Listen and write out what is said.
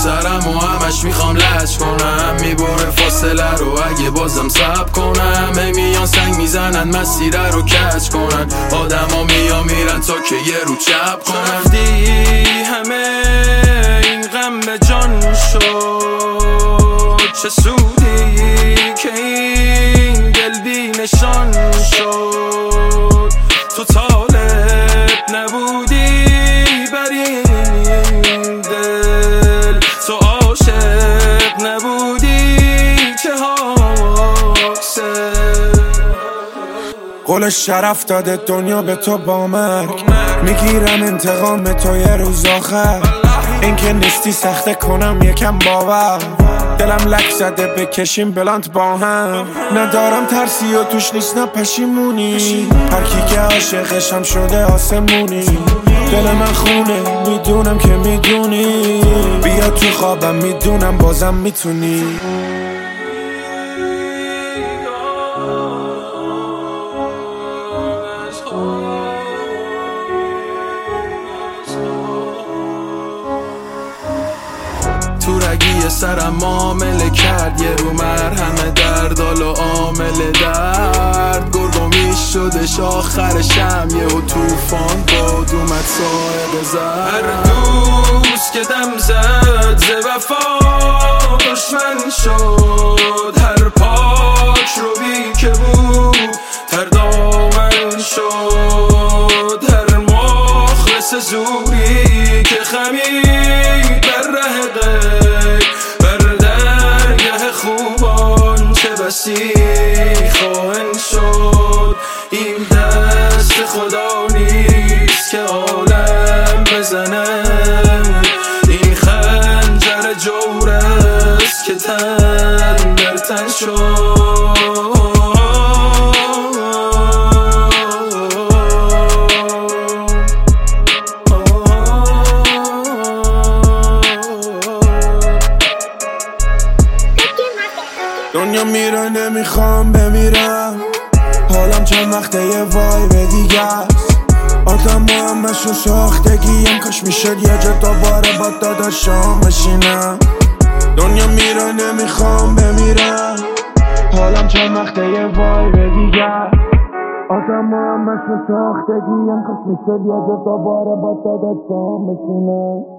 سرم و همش میخوام لج کنم، میبره فاصله رو اگه بازم صبر کنم. میان سنگ میزنن مسیره رو کج کنن، آدم ها میرن تا که یه رو چپ کنن. رفتی همه این غم به جان شد، چه سودی که این دل بی نشان شد. تو طالب نبودی بر این دل، تو عاشق نبودی چه حاصل. قول شرف داده دنیا به تو با مرگ، میگیرم انتقام تو یه روز آخر. این که نیستی سخته کنم یکم باور، دلم لک زده بکشیم بلانت با هم. ندارم ترسی و توش نیست نه پشیمونی، هرکی که عاشقشم شده آسمونی. دل من خونه میدونم که میدونی، بیا تو خوابم میدونم بازم میتونی. تو رگی سرم معامله کرد، یه رو مرهم دردال و عامل درد. گرگو میشدش آخرشم یه و توفان باد اومد ساعد زد. هر دوست که دم زد ز وفا دشمن شد، هر پاک روی که بود تر دامن شد. هر مخلص زوری که خمید بر ره غیر، بر درگه خوبان چه بسی خواهن شد. این دست خدا نیست که عالم بزنه، این خنجر جور است که تن در تن شد. دنیا میره نمیخوام بمیرم، حالم چند وقته یه وایب دیگه است. آدم همش و ساختگیم، کاش میشد یه جا دوباره با داداشام بشینم. دنیا میره نمیخوام بمیرم، حالم چند وقته یه وایب دیگه است. آدم همش و ساختگیم، کاش میشد یه جا دوباره با داداشام بشینم.